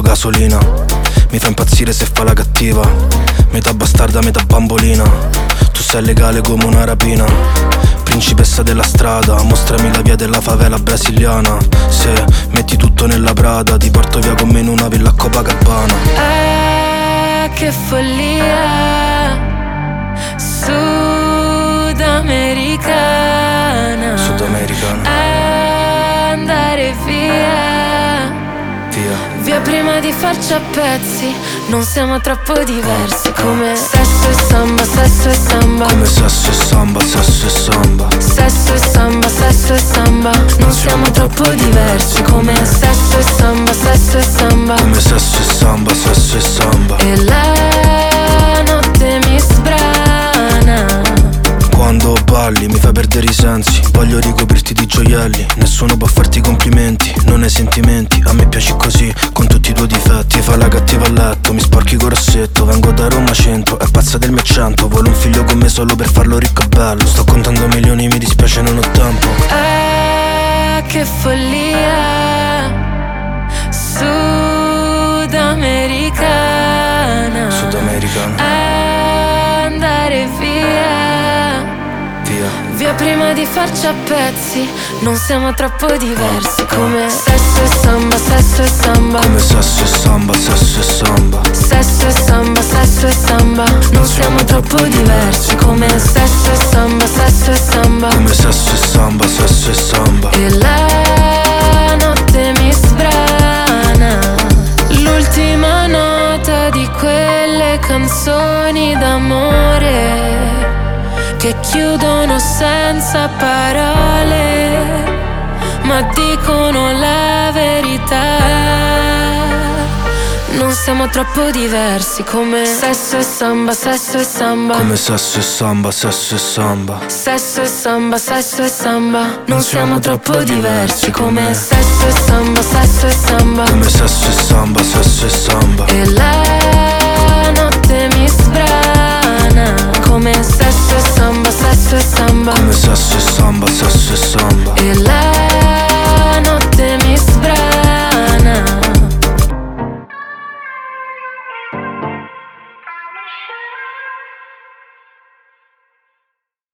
gasolina. Mi fa impazzire se fa la cattiva, metà bastarda, metà bambolina. Tu sei legale come una rapina, principessa della strada, mostrami la via della favela brasiliana. Se metti tutto nella Prada, ti porto via con me in una villa a Copacabana. Ah, che follia sudamericana. Sudamericana. Andare via, via prima di farci a pezzi. Non siamo troppo diversi, come sesso e samba, sesso e samba. Come sesso e samba, sesso e samba. Sesso e samba, sesso e samba. Non siamo troppo diversi, come sesso e samba, sesso e samba. Come sesso e samba, sesso e samba. E la notte mi sbrana. Quando balli mi fai perdere i sensi, voglio ricoprirti di gioielli. Nessuno può farti complimenti, non hai sentimenti. A me piaci così, con tutti i tuoi difetti. Fa la cattiva a letto, mi sporchi col rossetto. Vengo da Roma centro, è pazza del mio accento. Vuole un figlio con me solo per farlo ricco e bello. Sto contando milioni, mi dispiace non ho tempo. Ah, che follia sudamericana. Sudamericana. Andare via, via prima di farci a pezzi. Non siamo troppo diversi, come sesso e samba, sesso e samba. Come sesso e samba, sesso e samba. Sesso e samba, sesso e samba. Non siamo troppo diversi, come sesso e samba, sesso e samba. Come sesso e samba, sesso e samba. E la notte mi sbrana. L'ultima nota di quelle canzoni d'amore che chiudono senza parole, ma dicono la verità. Non siamo troppo diversi, come sesso e samba, sesso e samba. Come sesso e samba, sesso e samba. Sesso e samba, sesso e samba. Non siamo troppo diversi, come sesso e samba,